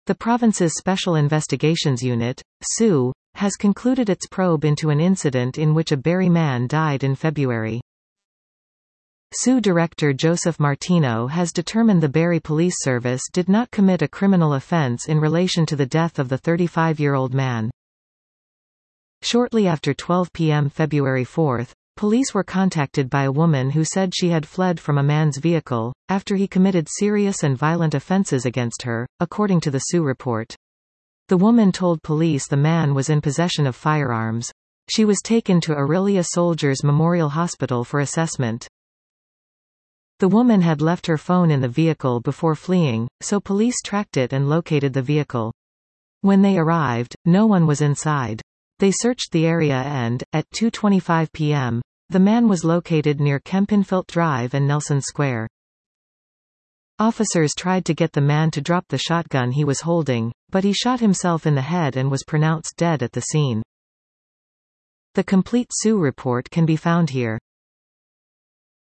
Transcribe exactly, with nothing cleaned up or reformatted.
The province's Special Investigations Unit, S U, has concluded its probe into an incident in which a Barrie man died in February. S U Director Joseph Martino has determined the Barrie Police Service did not commit a criminal offence in relation to the death of the thirty-five-year-old man. Shortly after twelve p m February fourth, police were contacted by a woman who said she had fled from a man's vehicle, after he committed serious and violent offences against her, according to the S U report. The woman told police the man was in possession of firearms. She was taken to Orillia Soldiers Memorial Hospital for assessment. The woman had left her phone in the vehicle before fleeing, so police tracked it and located the vehicle. When they arrived, no one was inside. They searched the area and, at two twenty-five p m, the man was located near Kempinfelt Drive and Nelson Square. Officers tried to get the man to drop the shotgun he was holding, but he shot himself in the head and was pronounced dead at the scene. The complete S U report can be found here.